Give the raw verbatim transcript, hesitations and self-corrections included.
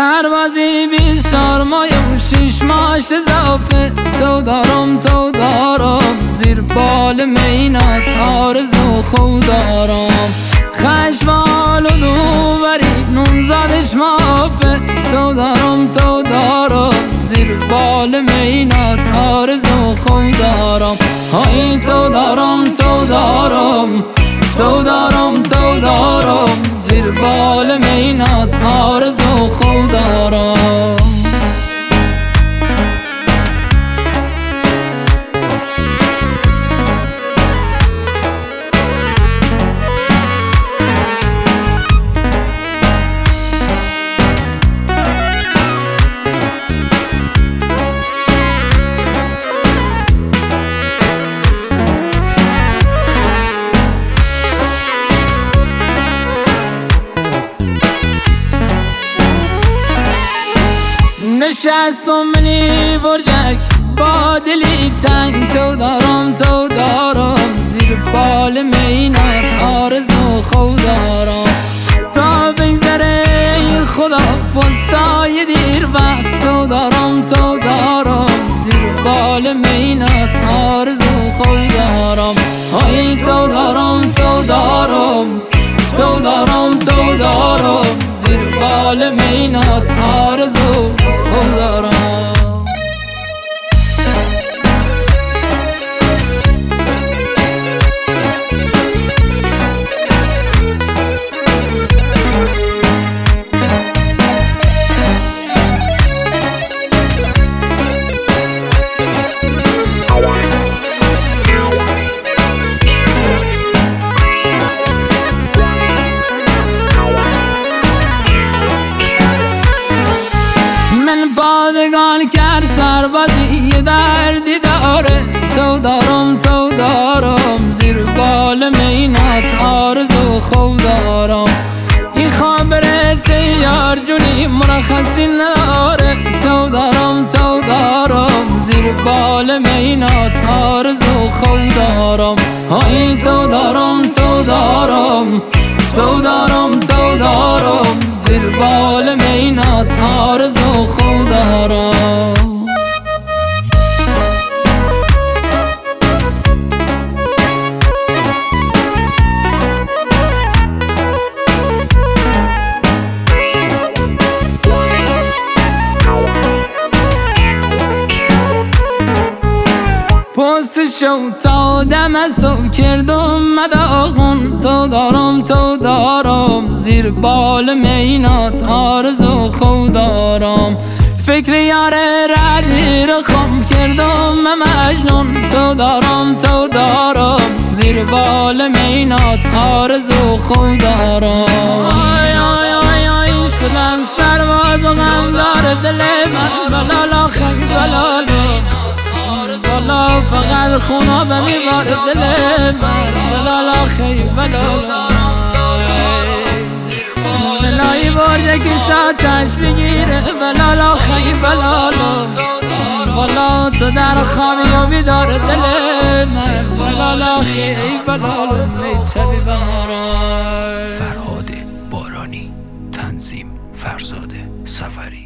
سربازی بیست چهار مایه و شیش ماش اضافه، تو دارم تو دارم زیر بال مینات آرزو خود دارم. خشمال و دوبری نون زادش مافه، تو دارم تو دارم زیر بال مینات آرزو خود دارم. های تو دارم تو دارم تو دارم تو دارم زیر بال مینات آرزو خود دارم. نشستم منی برجک با دلی تنگ، تو دارم تو دارم زیر بال مینات آرزو خود دارم. تا بگذره خدا پستای دیر وقت، تو دارم تو دارم زیر بال مینات آرزو خود دارم. های تو دارم تو دارم تو دارم تو دارم زیر بال مینات آرزو خود دارم. پادگان کرد سربازی دردی داره، تو دارم تو دارم زیر بال مینات آرزو خود دارم. این خبر تیار جونی مرخصی نداره، تو دارم تو دارم زیر بال مینات آرزو خود دارم. های تو دارم تو دارم تو دارم تو دارم زیر بال مینات آرزو خود دارم. پست شو تا دم صبح کردم مداغون، تو دارم تو دارم زیر بال مینات آرزو خود دارم. فکر یار ردی رو خم کردم مجنون، تو دارم تو دارم زیر بال مینات آرزو خود دارم. آی آی آی آی شدم سرباز و غم داره دل من، بلالا خیلی بلالی والا فقط خونا به میباره دل من، بلالا خیلی بلالا بلایی برجه که شاتش بگیره، بلالا خیلی بلالا والا تو در خوامی و بیداره دل من، بلالا خیلی بلالا میتبی بمارای. فرهاد بارانی، تنظیم فرزاد سفری.